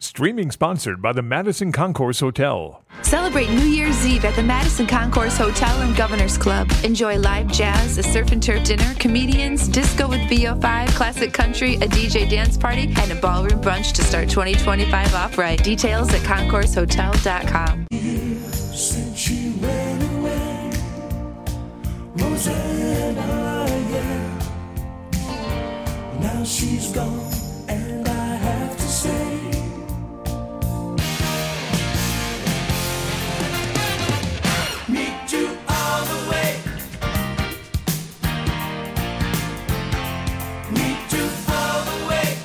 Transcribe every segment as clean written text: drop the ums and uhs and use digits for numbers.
Streaming sponsored by the Madison Concourse Hotel. Celebrate New Year's Eve at the Madison Concourse Hotel and Governor's Club. Enjoy live jazz, a surf and turf dinner, comedians, disco with VO5, classic country, a DJ dance party, and a ballroom brunch to start 2025 off right. Details at concoursehotel.com. Since she went away, Rosanna, yeah. Now she's gone, and I have to say, meet you all the way. Meet you all the way.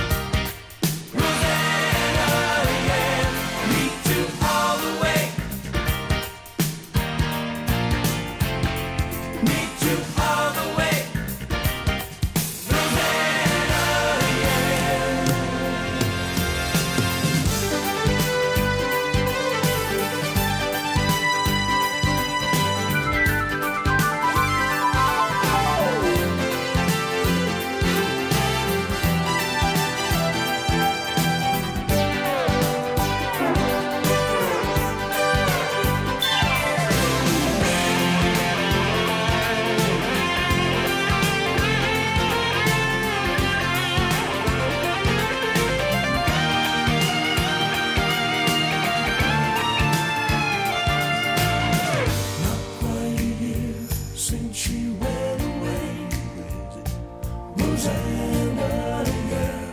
Rosanna, yeah. Meet you all the way. Meet you all the way. Rosanna, since she went away, Rosanna, yeah.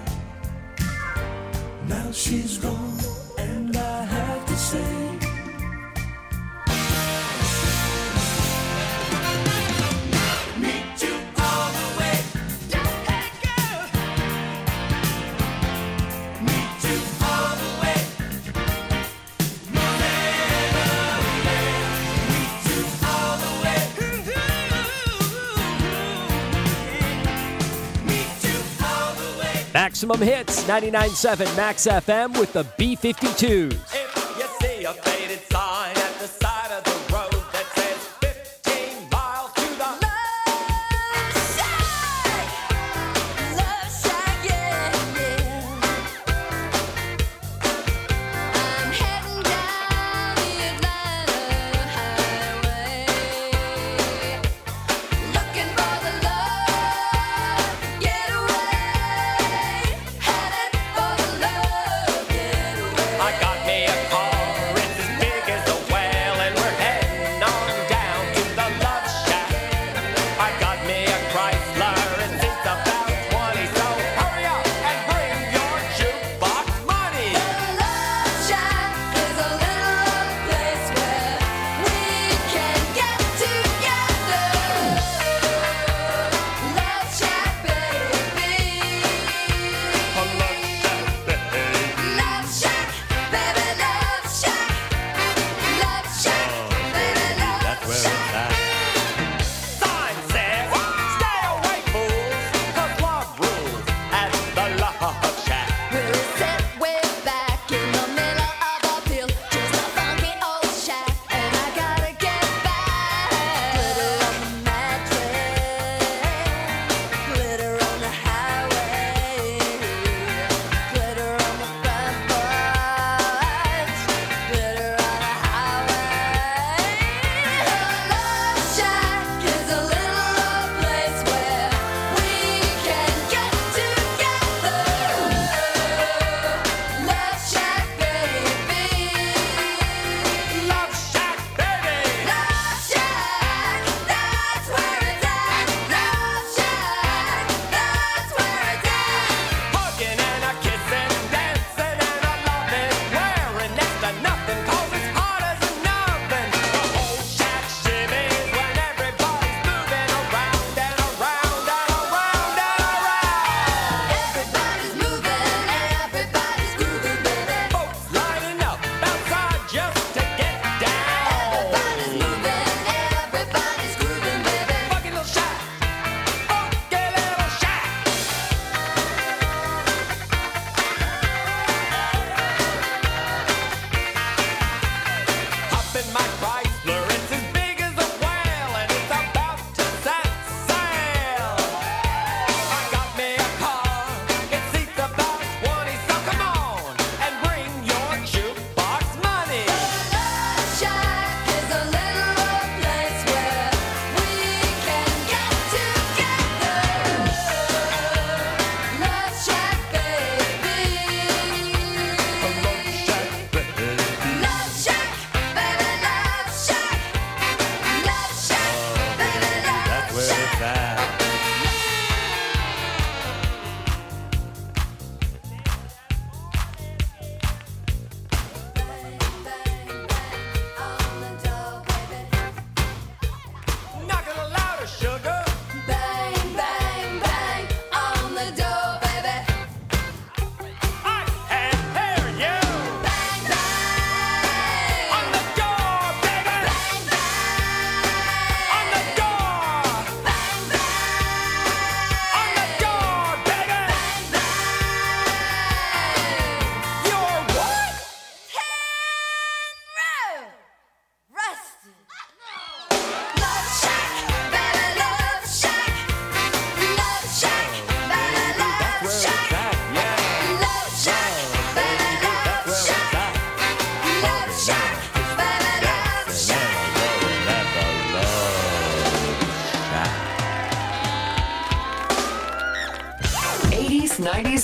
Now she's gone, and I have to say, meet you all the way. Hey girl, meet you all the way. Rosanna, yeah. Meet you all the way. Meet you all the way. Maximum Hits, 99.7 Max FM with the B-52s. If you see a faded sign at the side of the road that says 15 miles to the Love shack, yeah, yeah. I'm heading down the Atlanta highway, looking for the love getaway, headed for the love getaway. I got me a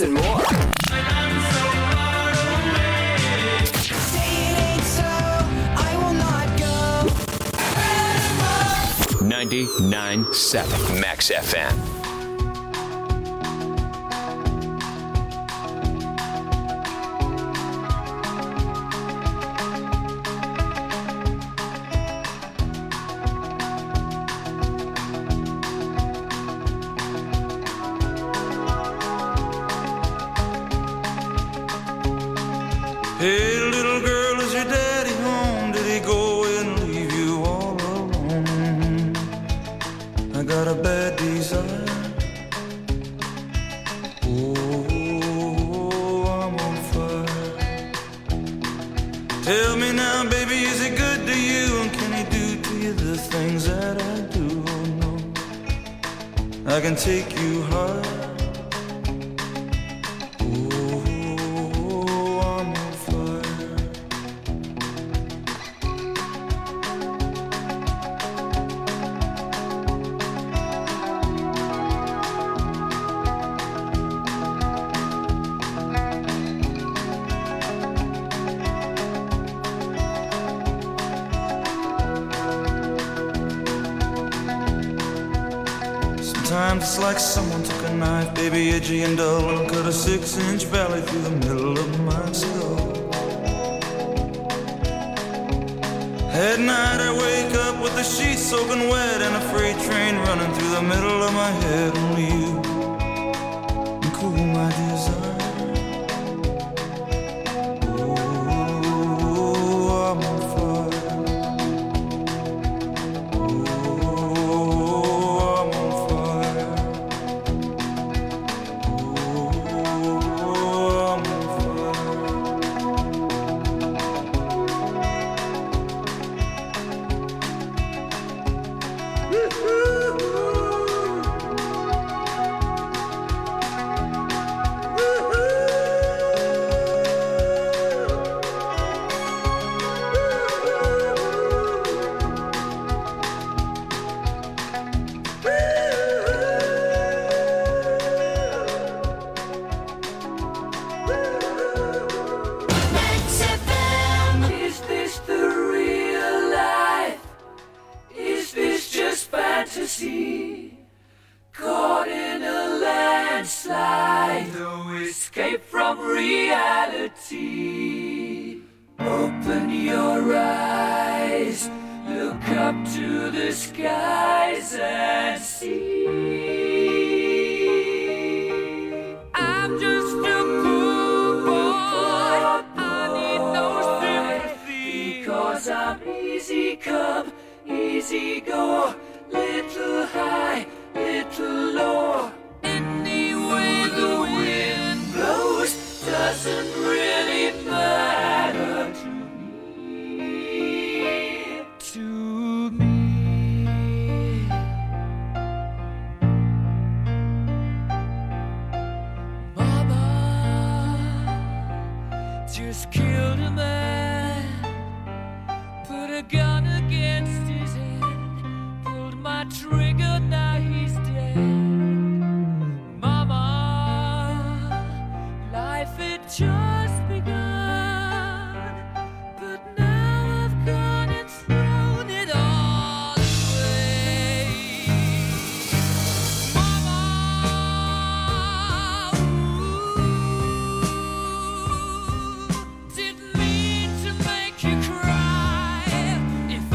and more. Say it ain't so, I will not go. 99.7 Max FM. Hey, little girl, is your daddy home? Did he go and leave you all alone? I got a bad desire. Oh, I'm on fire. Tell me now, baby, is he good to you? And can he do to you the things that I do? Oh, no, I can take you high. Sometimes it's like someone took a knife, baby, edgy and dull, and cut a 6-inch valley through the middle of my skull. At night I wake up with the sheets soaking wet and a freight train running through the middle of my head. Only you can cool my desire. Oh, I'm on fire. Caught in a landslide, no escape from reality. Open your eyes, look up to the skies and see. I'm just a poor boy, I need no sympathy, because I'm easy come, easy go. Little high, little low. Any way the wind blows doesn't really matter to me. To me. Mama just killed a man, put a gun against his head. My trigger, now he's dead. Mama, life had just begun, but now I've gone and thrown it all away. Mama, ooh, didn't mean to make you cry. If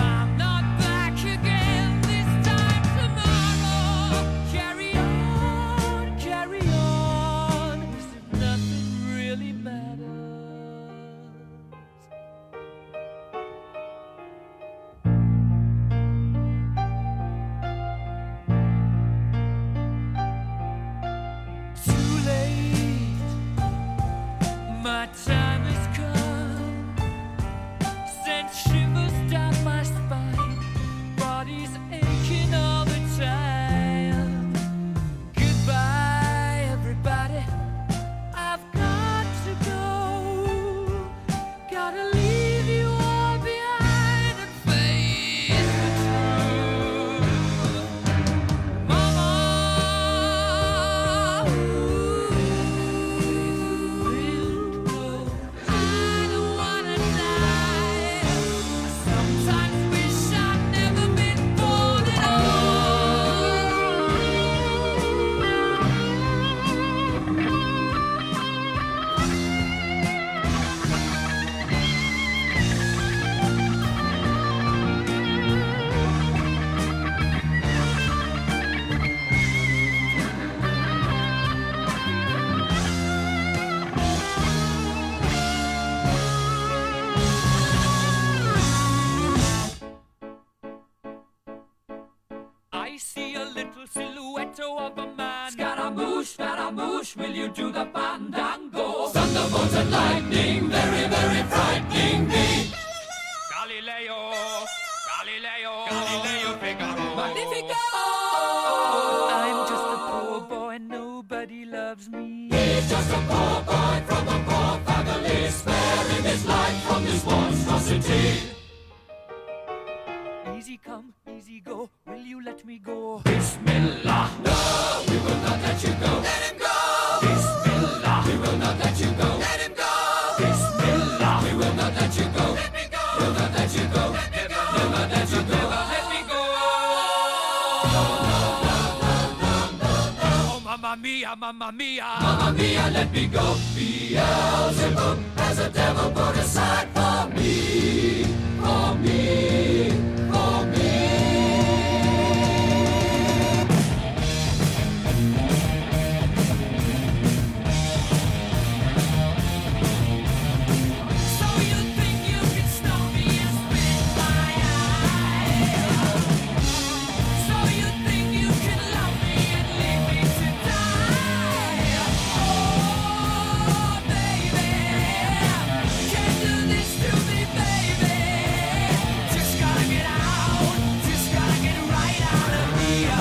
bush, will you do the fandango? Thunderbolts and lightning, very, very frightening me. Galileo, Galileo, Galileo Figaro. Magnifico! I'm just a poor boy, nobody loves me. He's just a poor boy from a poor family, sparing his life from this monstrosity. Easy come, easy go, will you let me go? Bismillah, no, we will not let you go. Let him go! Bismillah, we will not let you go. Let him go! Bismillah, we will not let you go. Let me go! We'll not let you go. Let me go! We'll not let you go. Let me go! Oh, mamma mia, mamma mia. Mamma mia, let me go. Beelzebub has a devil put aside for me. For me. For me. So you think you can stop me and spit my eye? So you think you can love me and leave me to die? Oh, baby, can't do this to me, baby. Just gotta get out, just gotta get right out of here.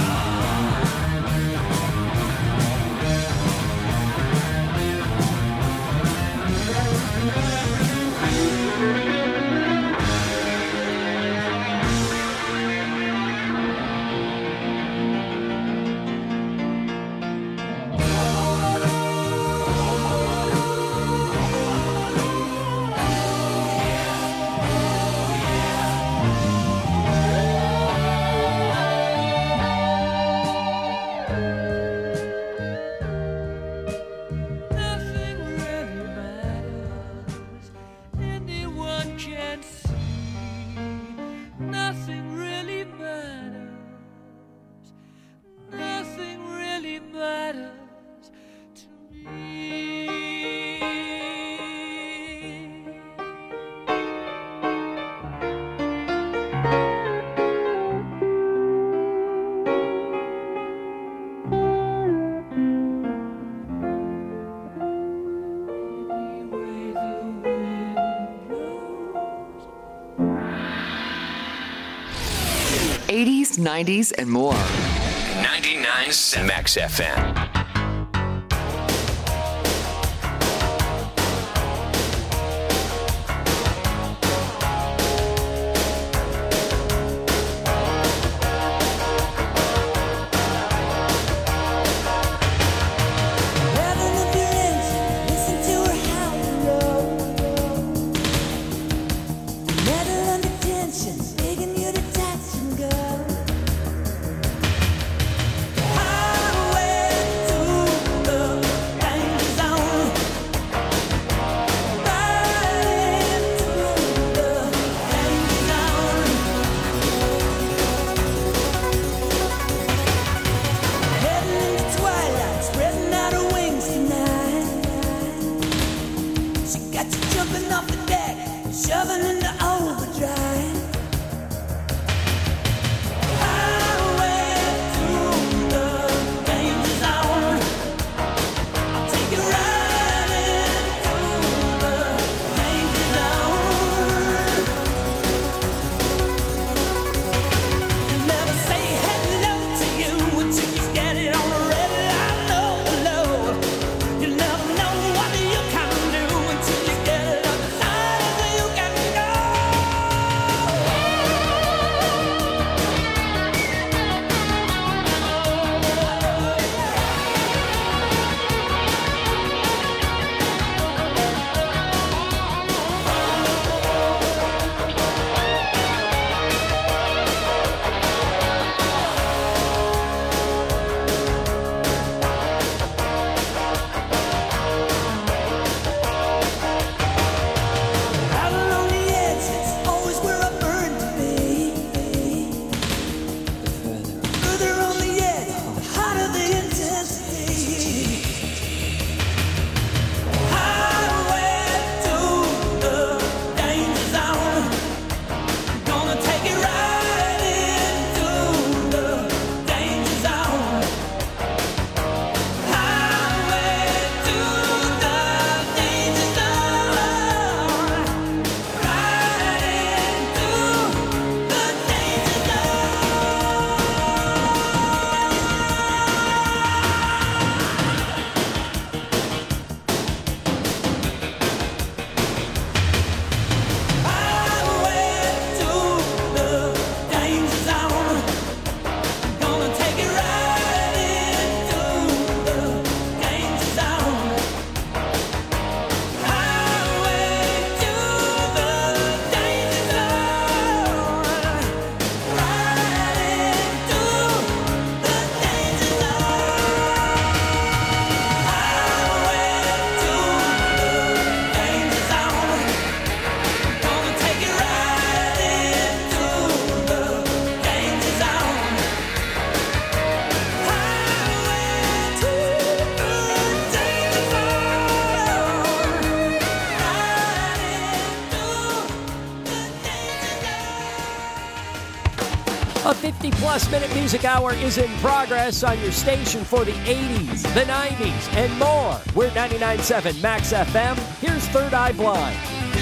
80s, 90s, and more. 99.7 Max FM. A 50-plus minute music hour is in progress on your station for the 80s, the 90s, and more. We're 99.7 Max FM. Here's Third Eye Blind.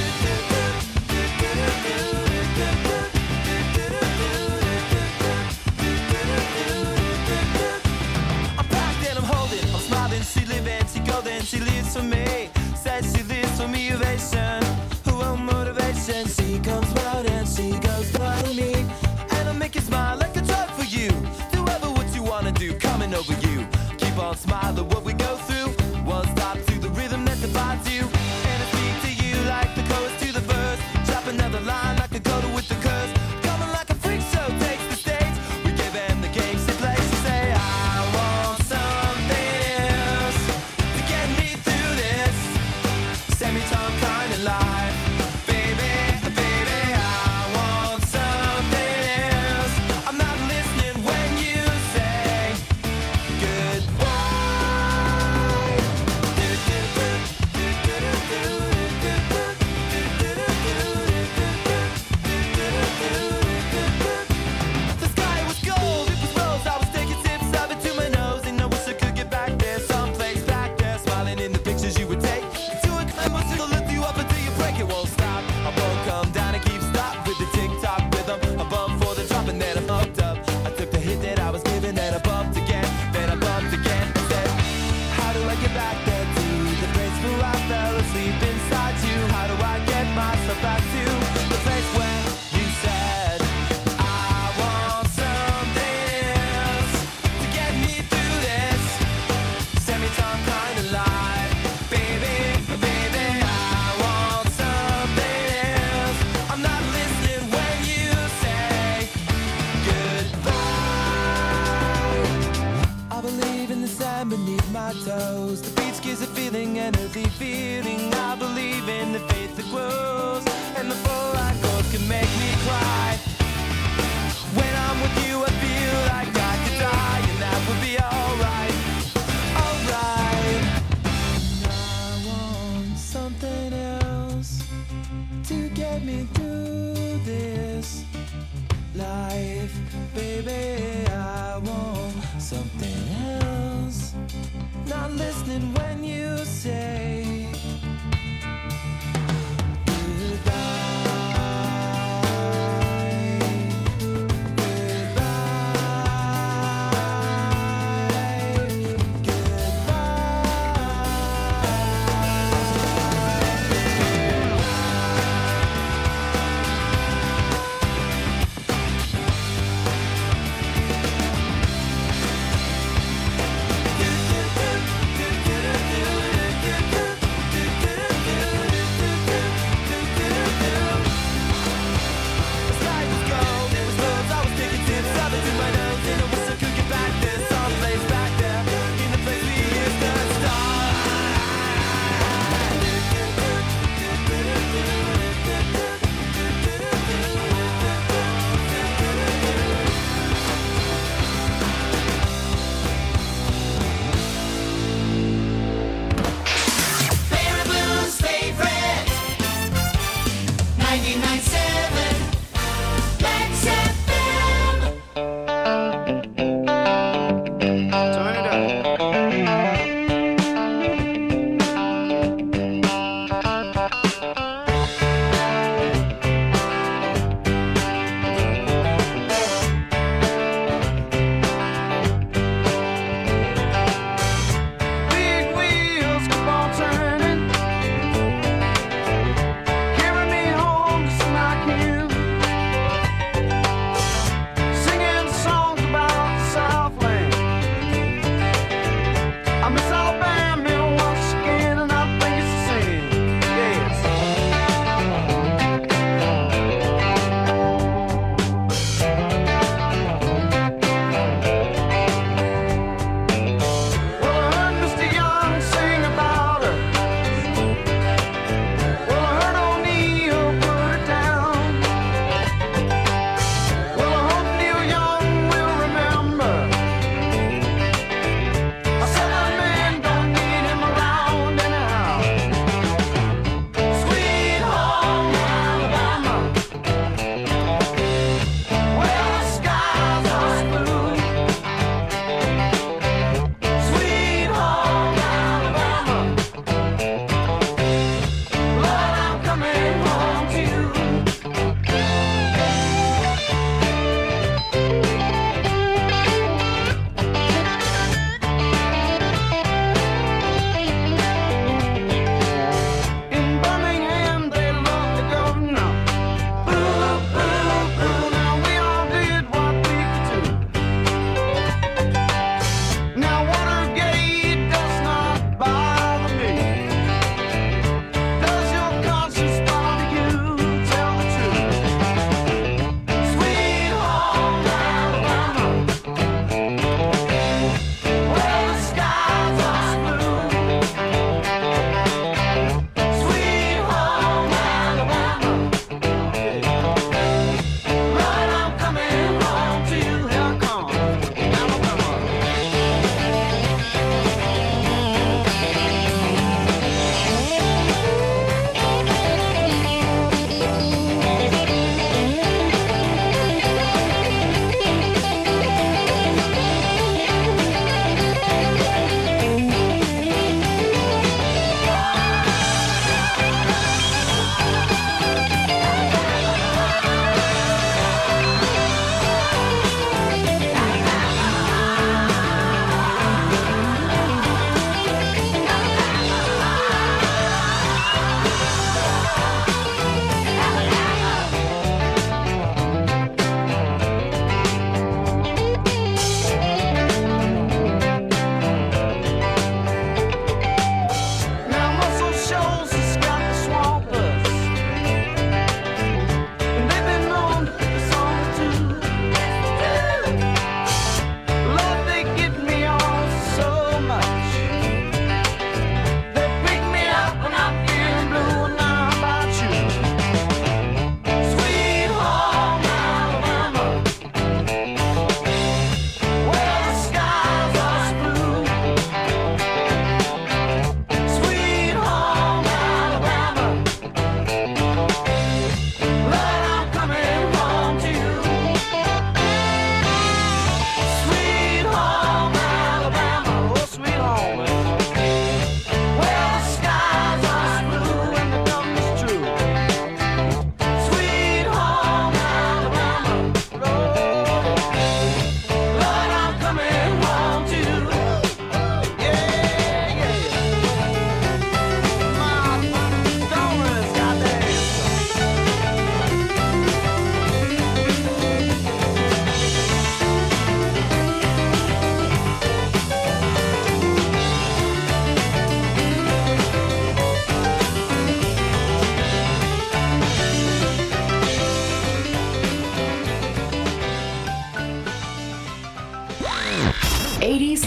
I'm packed and I'm holding, I'm smiling, she living, she golden, she lives for me. Says she lives for me, ovation, who will motivation. She comes round and she goes by me, and I make you smile like a drug for you. Do ever what you wanna do, coming over you. Keep on smiling, what we go through. One stop to the rhythm that divides you, and I speak to you like the chorus to the verse. Drop another line like a coda with the curse. Coming like a freak show takes the stage. We give them the game, she plays. She say, I want something else to get me through this semi-time kind of life. Baby, baby, I want something else. I'm not listening when you say goodbye. The sky was gold, it was rose. I was taking sips of it to my nose, and I wish I could get back there, someplace back there, smiling in the pictures you would take. To a climb, it'll lift you up until you break. It won't stop. I won't come down and keep stop with the tick-tock rhythm. I bump for the drop and then I'm hooked up. I took the hit that I was given, then I bumped again, then I bumped again. I said, how do I get back there to the place where I fell asleep inside you? How do I get myself back to the place where you said I want something else to get me through this semi-time kind of life? Baby, baby, I want something else. I'm not listening when you say goodbye. I believe in the sand beneath my toes. The beach gives a feeling, an earthy feeling. I believe in the faith that grows, and the full I goes can make me cry. When I'm with you, I feel like I could die, and that would be alright. Alright. I want something else to get me through this life. Baby, I want something else. Not listening when you say goodbye.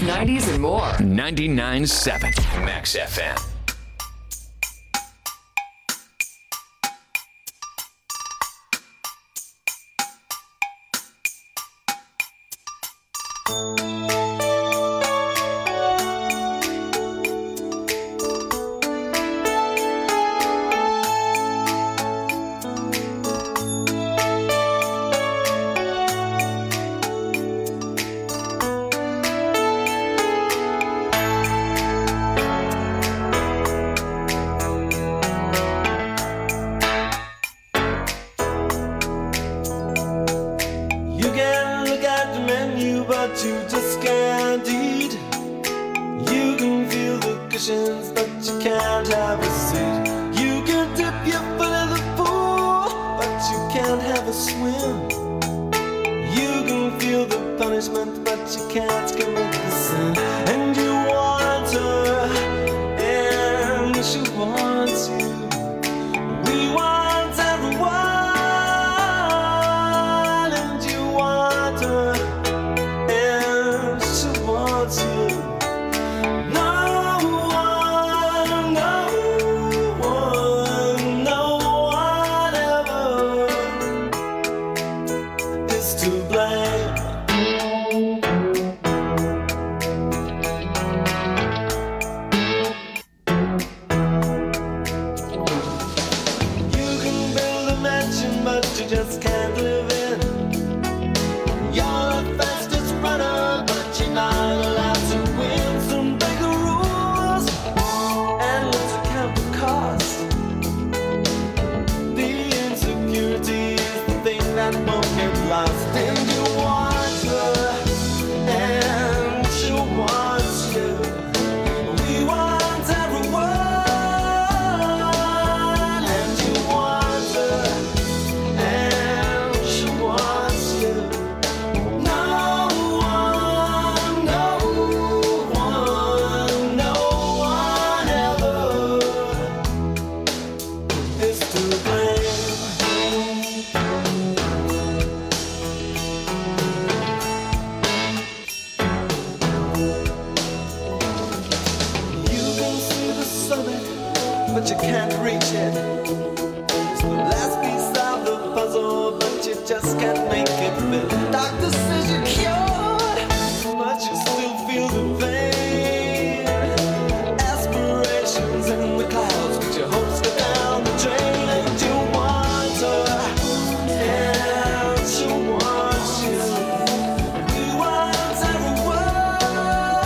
90s, and more. 99.7 Max FM. You can look at the menu, but you just can't eat. You can feel the cushions, but you can't have a seat. You can dip your foot in the pool, but you can't have a swim. You can feel the punishment, but you can't commit the sin. And you want her, and she wants you. We want everyone. Just can't live in. You're the fastest runner, but you're not allowed to win. So break the rules and let's account the cost. The insecurity is the thing that won't get lost. And you want her, and she wants you. We want everyone, and you want her. But you can't reach it. It's the last piece of the puzzle, but you just can't make it fit. Doctor says you're cured, but you still feel the pain. Aspirations in the clouds, but your hopes go down the drain. And you want her, and she wants you. We want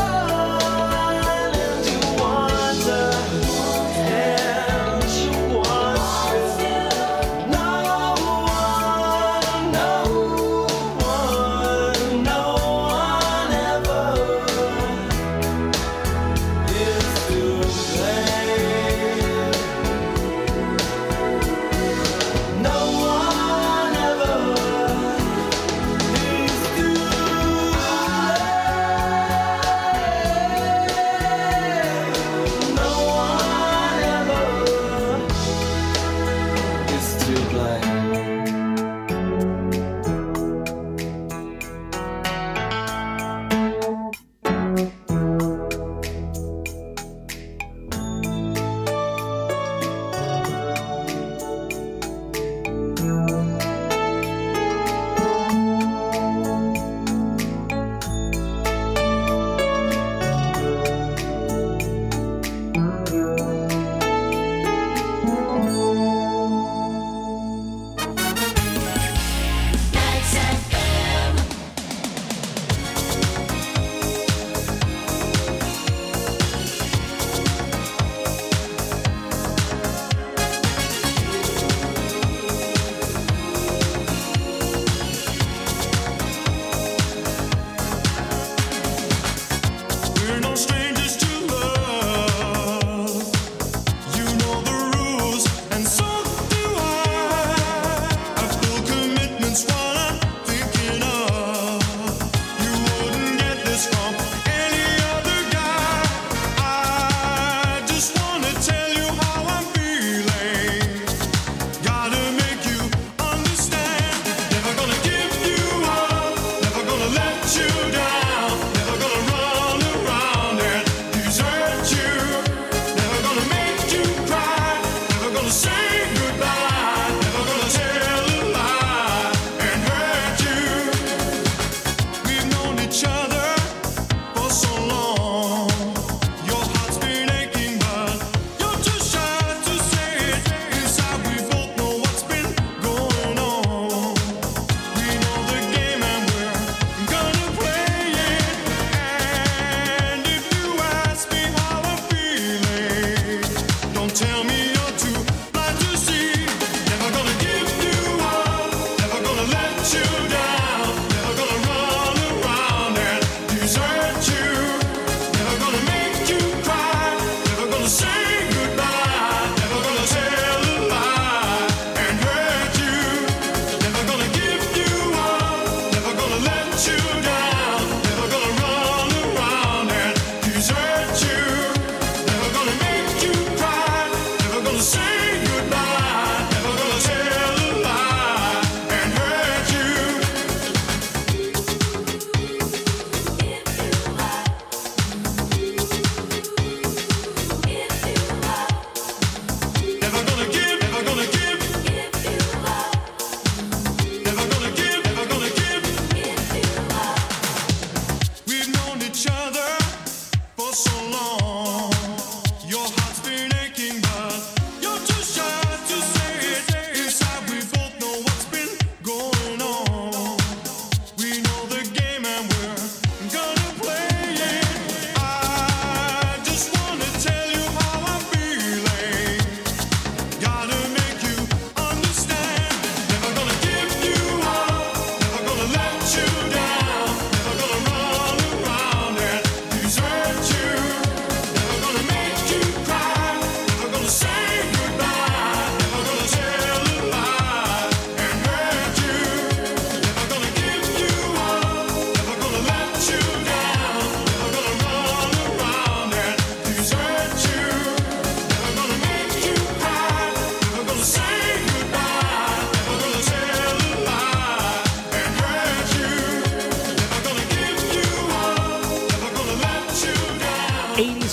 everyone, and you want her.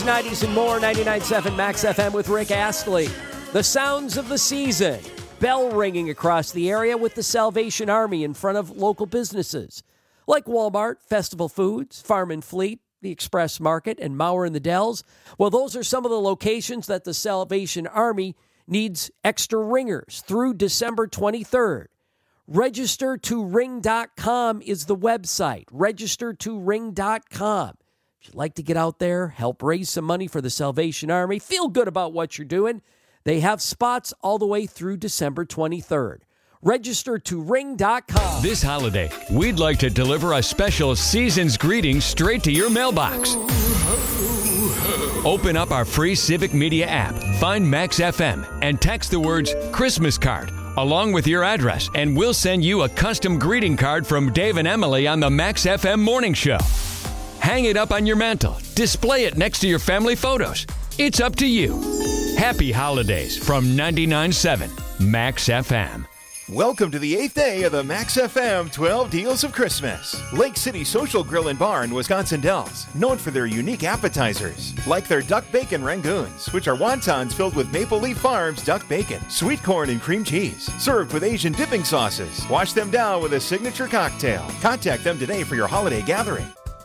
90s, and more. 99.7 Max FM with Rick Astley. The sounds of the season. Bell ringing across the area with the Salvation Army in front of local businesses like Walmart, Festival Foods, Farm and Fleet, the Express Market, and Mauer in the Dells. Well, those are some of the locations that the Salvation Army needs extra ringers through December 23rd. Registertoring.com is the website. Registertoring.com. If you'd like to get out there, help raise some money for the Salvation Army, feel good about what you're doing, they have spots all the way through December 23rd. Registertoring.com. This holiday, we'd like to deliver a special season's greeting straight to your mailbox. Open up our free Civic Media app, find Max FM, and text the words Christmas card along with your address, and we'll send you a custom greeting card from Dave and Emily on the Max FM Morning Show. Hang it up on your mantle. Display it next to your family photos. It's up to you. Happy holidays from 99.7 Max FM. Welcome to the 8th day of the Max FM 12 Deals of Christmas. Lake City Social Grill and Bar in Wisconsin Dells, known for their unique appetizers, like their duck bacon rangoons, which are wontons filled with Maple Leaf Farms duck bacon, sweet corn and cream cheese, served with Asian dipping sauces. Wash them down with a signature cocktail. Contact them today for your holiday gathering.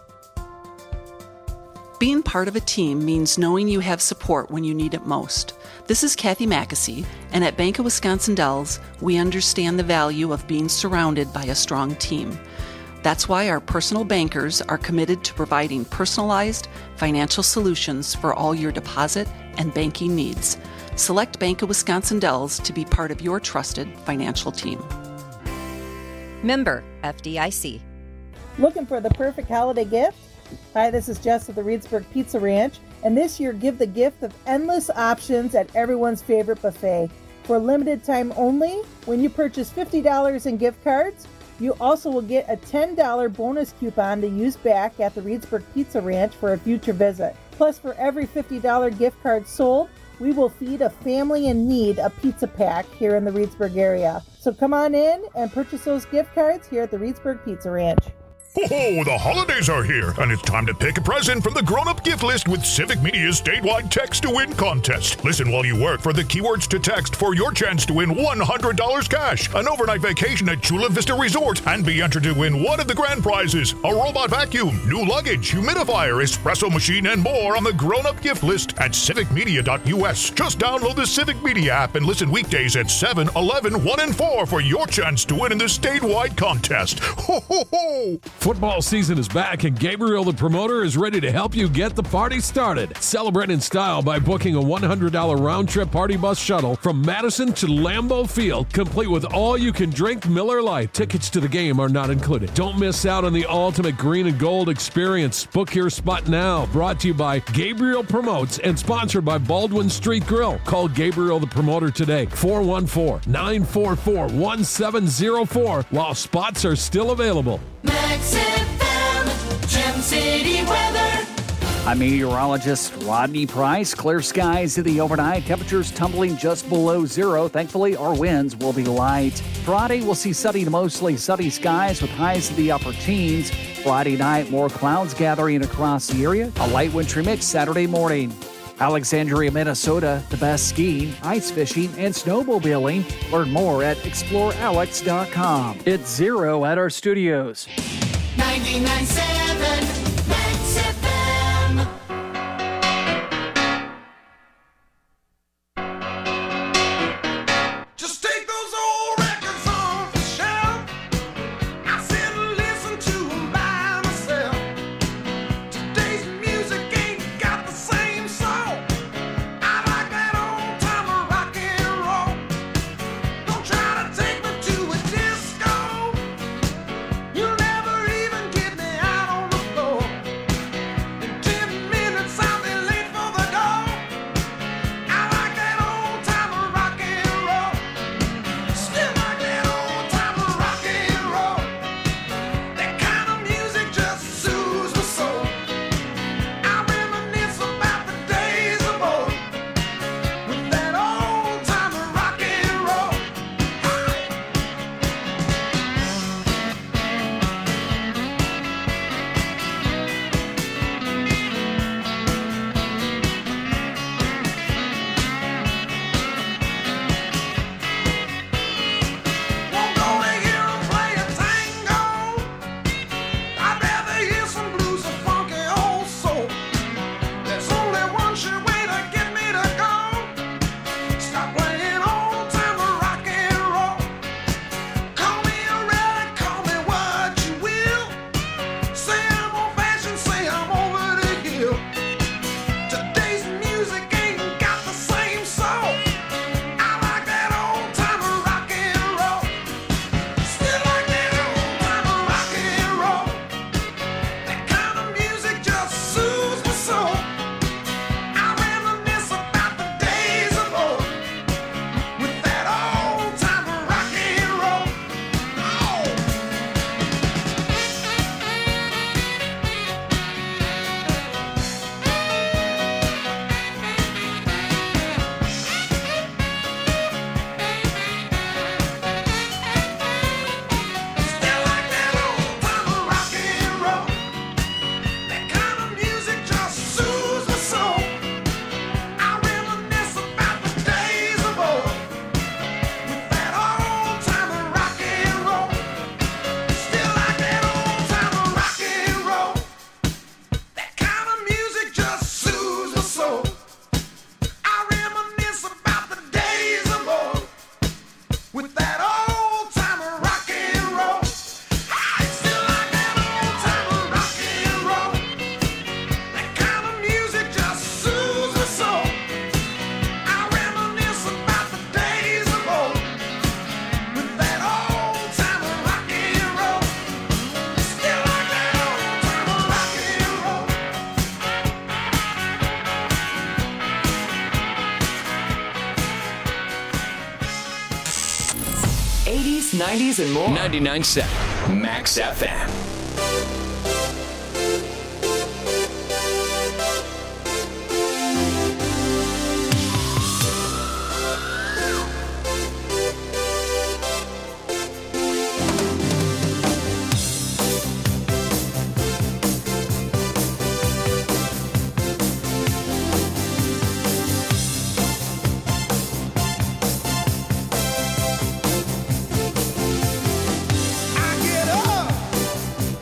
Being part of a team means knowing you have support when you need it most. This is Kathy Mackesy, and at Bank of Wisconsin Dells, we understand the value of being surrounded by a strong team. That's why our personal bankers are committed to providing personalized financial solutions for all your deposit and banking needs. Select Bank of Wisconsin Dells to be part of your trusted financial team. Member FDIC. Looking for the perfect holiday gift? Hi, this is Jess of the Reedsburg Pizza Ranch, and this year give the gift of endless options at everyone's favorite buffet. For limited time only, when you purchase $50 in gift cards, you also will get a $10 bonus coupon to use back at the Reedsburg Pizza Ranch for a future visit. Plus, for every $50 gift card sold, we will feed a family in need a pizza pack here in the Reedsburg area. So come on in and purchase those gift cards here at the Reedsburg Pizza Ranch. Oh, the holidays are here, and it's time to pick a present from the grown-up gift list with Civic Media's statewide text-to-win contest. Listen while you work for the keywords to text for your chance to win $100 cash, an overnight vacation at Chula Vista Resort, and be entered to win one of the grand prizes, a robot vacuum, new luggage, humidifier, espresso machine, and more on the grown-up gift list at civicmedia.us. Just download the Civic Media app and listen weekdays at 7, 11, 1, and 4 for your chance to win in the statewide contest. Ho, ho, ho! Football season is back, and Gabriel the Promoter is ready to help you get the party started. Celebrate in style by booking a $100 round-trip party bus shuttle from Madison to Lambeau Field, complete with all-you-can-drink Miller Lite. Tickets to the game are not included. Don't miss out on the ultimate green and gold experience. Book your spot now. Brought to you by Gabriel Promotes and sponsored by Baldwin Street Grill. Call Gabriel the Promoter today, 414-944-1704, while spots are still available. Max FM, Gem City weather. I'm meteorologist Rodney Price. Clear skies in the overnight. Temperatures tumbling just below zero. Thankfully, our winds will be light. Friday, we'll see sunny to mostly sunny skies with highs in the upper teens. Friday night, more clouds gathering across the area. A light wintry mix Saturday morning. Alexandria, Minnesota, the best skiing, ice fishing, and snowmobiling. Learn more at explorealex.com. It's 0 at our studios. 99.7 Max FM. Just take those old records off the shelf. I sit and listen to them by myself. Today's music ain't got the same soul. I like that old time rock and roll. Don't try to take me to a disco. You'll never even get me out on the floor. 80s, 90s, and more. 99.7 Max FM. I get up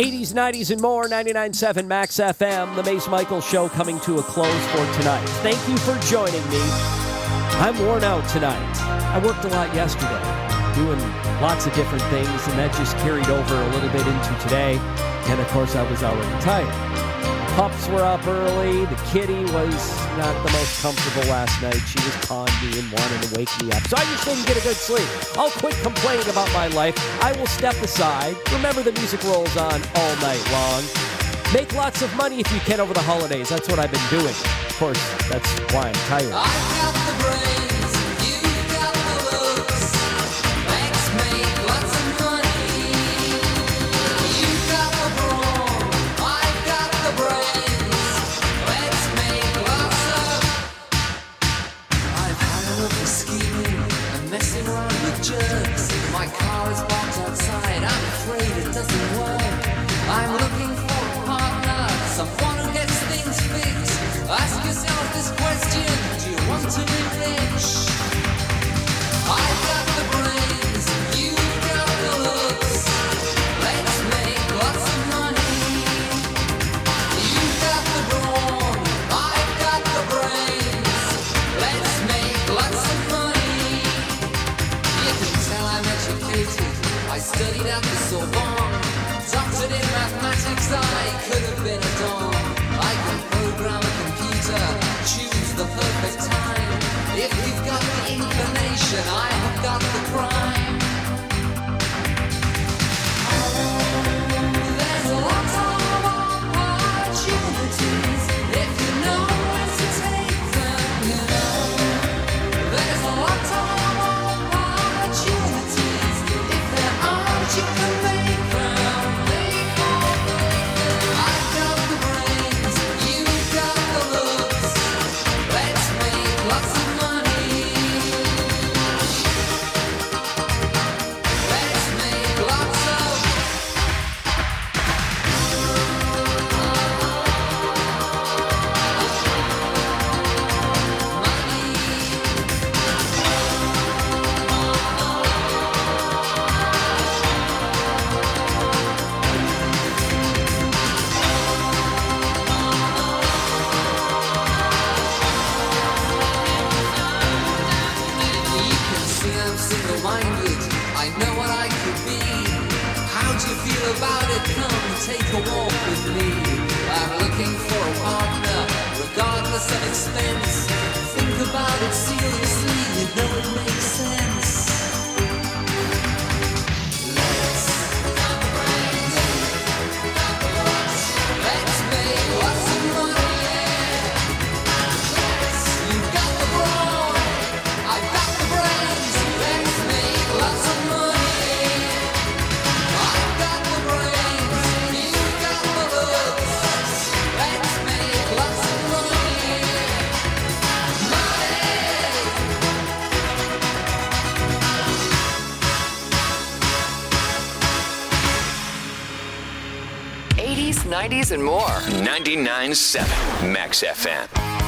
80s, 90s, and more, 99.7 Max FM. The Mace Michaels Show coming to a close for tonight. Thank you for joining me. I'm worn out tonight. I worked a lot yesterday, doing lots of different things, and that just carried over a little bit into today. And, of course, I was already tired. Pups were up early. The kitty was not the most comfortable last night. She was pawing me and wanting to wake me up. So I just didn't get a good sleep. I'll quit complaining about my life. I will step aside. Remember, the music rolls on all night long. Make lots of money if you can over the holidays. That's what I've been doing. Of course, that's why I'm tired. My car is parked outside. I'm afraid it doesn't work. I'm looking for a partner, someone who gets things fixed. Ask yourself this question: do you want to be rich? I've got the brains, you've got the looks. Let's make lots of money. You've got the brawn, I've got the brains. Let's make lots of money. You can tell I'm educated. I studied at the Sorbonne, doctored in mathematics. I could have been a don. I can program a computer, choose the perfect time. If you've got the inclination, I have got the crime. There's a lot of opportunities if you know where to take them. You know, there's a lot of opportunities. If there aren't, you can make them. I've got the brains, you've got the looks. Let's make lots of money. Let's make lots of You can see I'm single-minded. I know what I could be. How do you feel about it? Come take a walk with me. I'm looking for a partner, regardless of expense. Think about it seriously. You know it makes sense. Let's make lots of money. You've got the brawn, I've got the brains. Let's make lots of money. I've got the brains, you've got the looks. Let's make lots of money. Money. 80s, 90s, and more. 99.7 Max FM.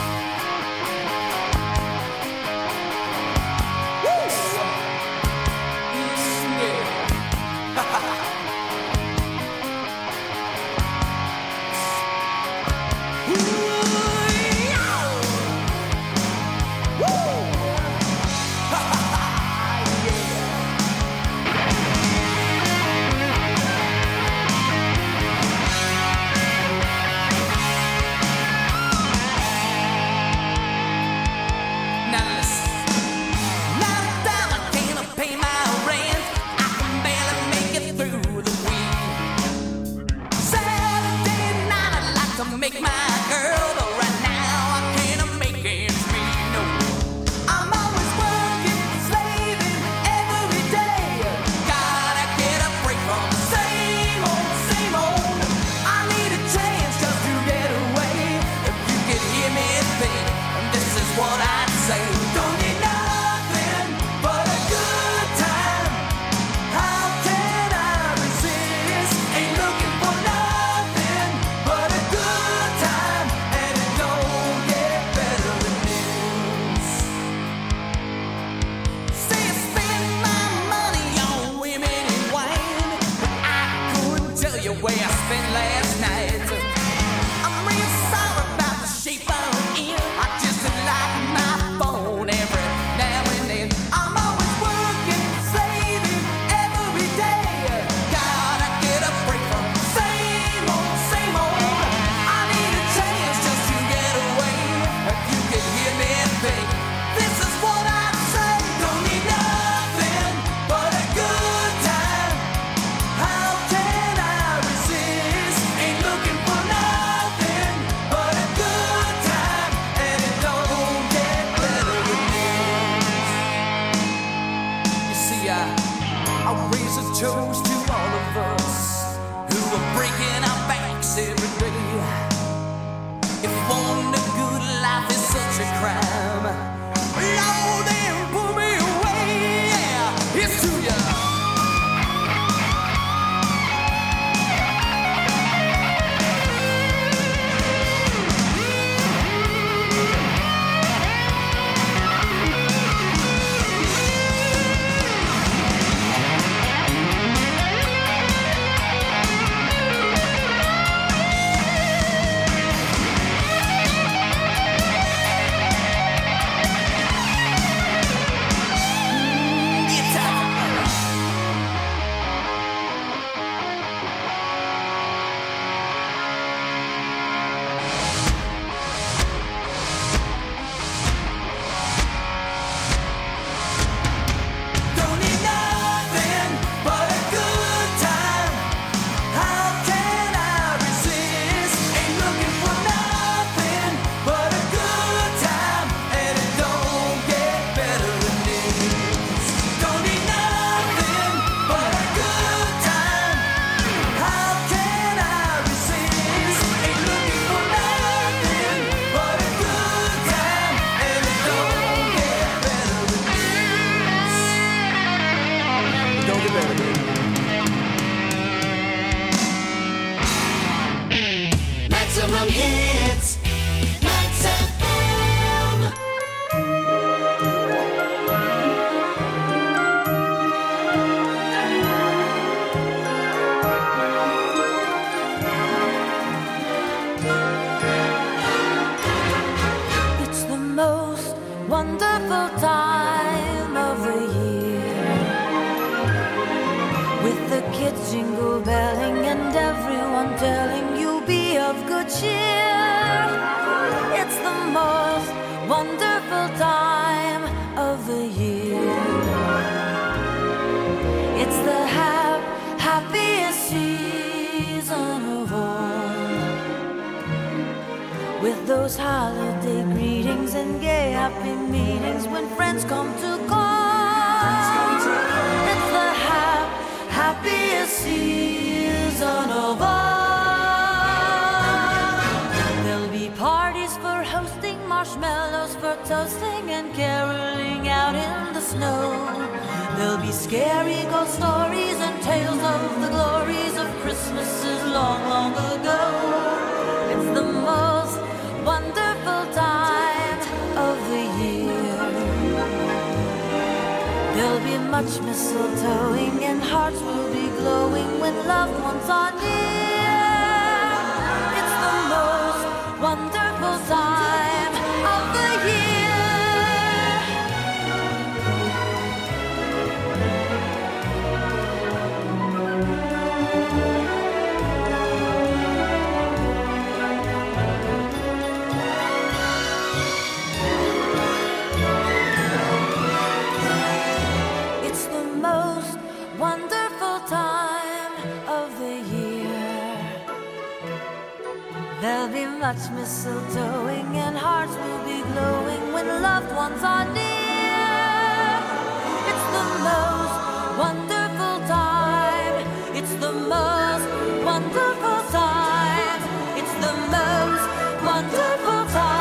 Now listen. Now that I can't pay my rent, I can barely make it through the week. Saturday night I'd like to make my girl, but right now I can't make ends meet. No, I'm always working, slaving every day. Gotta get a break from the same old, same old. I need a chance just to get away. If you could hear me think, this is what I'd say. Don't need nothing but a good time. How can I resist? Ain't looking for nothing but a good time. If wanting a good life is such a crime, Lord, then pull me away. Yeah, it's to you. Don't need nothing but a good time. How can I resist? Ain't looking for nothing but a good time, and it don't get better than this. Don't need nothing but a good time. How can I resist? Ain't looking for nothing but a good time, and it don't get better than this. Don't get better, baby. Maximum hits, Max FM. It's the most wonderful time of the year, with the kids jingle belling and everyone telling you be of good cheer. It's the most wonderful time of the year. It's the happiest season of all, with those holiday greetings and gay happy meetings when friends come to call. It's the happiest season of all. There'll be parties for hosting, marshmallows for toasting, and caroling out in the snow. There'll be scary ghost stories and tales of the glories of Christmases long, long ago. It's the most wonderful time of the year. There'll be much mistletoeing and hearts will be glowing when loved ones are near. It's the most wonderful time of the year. It's the most wonderful time of the year. There'll be much mistletoeing and hearts will be glowing when loved ones are near. It's the most wonderful time. It's the most wonderful time. It's the most wonderful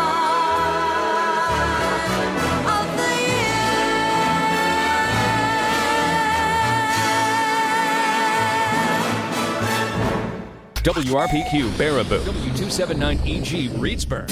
time of the WRPQ Baraboo, W279EG Reedsburg.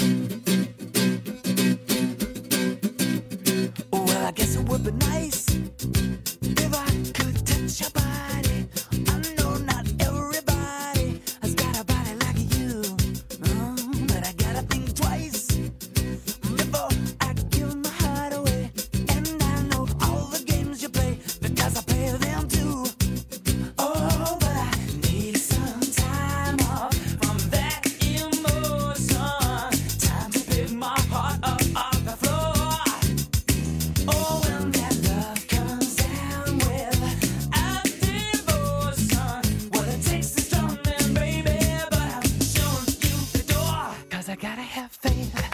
Well, I guess it would be nice if I could touch your body. I know not everybody has got a body like you, but I gotta think twice before I give my heart away. And I know all the games you play because I play them too. Oh, but I need some time off from that emotion. Time to pick my heart up off the floor. Oh, when that love comes down with a devotion, well, it takes a strong man, baby, but I'm showing you the door. 'Cause I gotta have faith.